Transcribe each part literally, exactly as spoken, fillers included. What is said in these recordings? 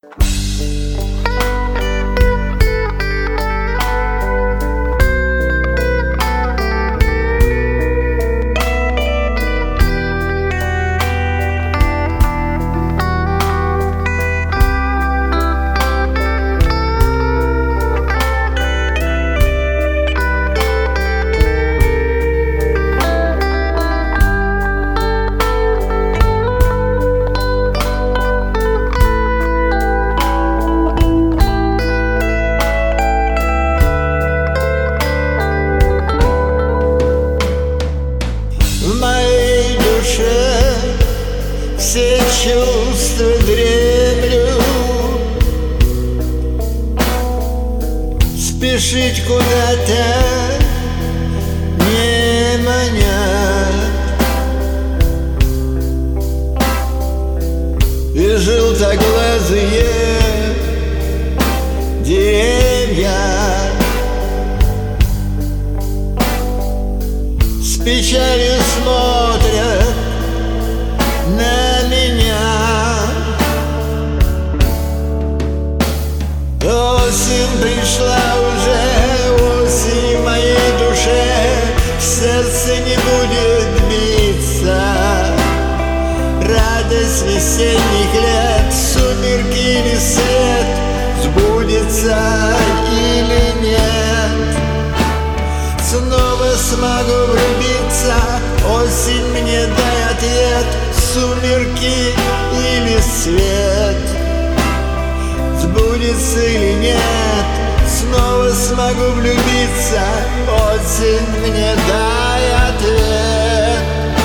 Все чувства дремлют, спешить куда-то не манят, и желтоглазые деревья с печалью смотрят на меня. Осень пришла уже, осень в моей душе, сердце не будет биться. Радость весенних лет, сумерки или свет, сбудется или нет. Снова смогу влюбиться, осень, мне дай ответ. Сумерки или свет, сбудется или нет. Снова смогу влюбиться, осень, мне дай ответ.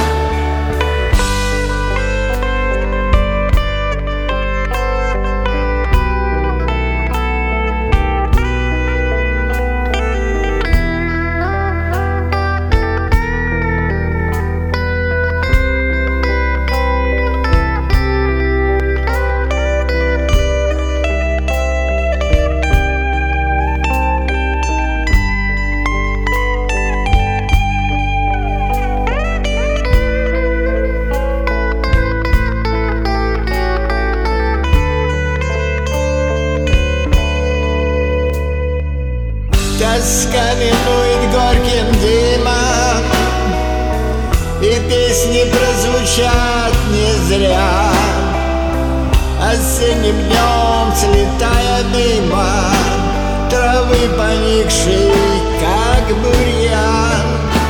Тоска минует горьким дымом, и песни прозвучат не зря. Осенним днем, слетая мимо травы поникшей, как бурьян,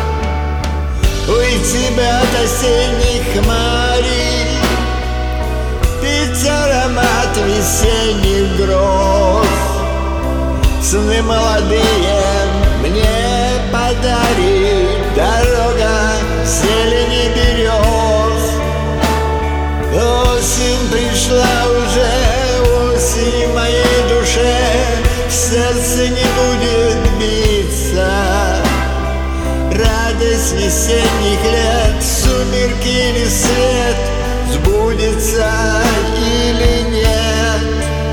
уйти бы от осенних хмарей, пить аромат весенних гроз. Сны молодые мне подарит дорога зелени берез. Осень пришла уже, осень в моей душе, сердце не будет биться. Радость весенних лет, сумерки или свет, сбудется или нет.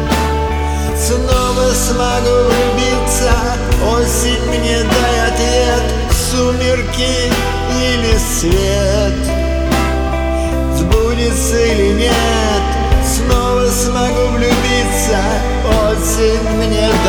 Снова смогу влюбиться, осень, мне дай ответ. Сумерки или свет, сбудется или нет. Снова смогу влюбиться, осень, мне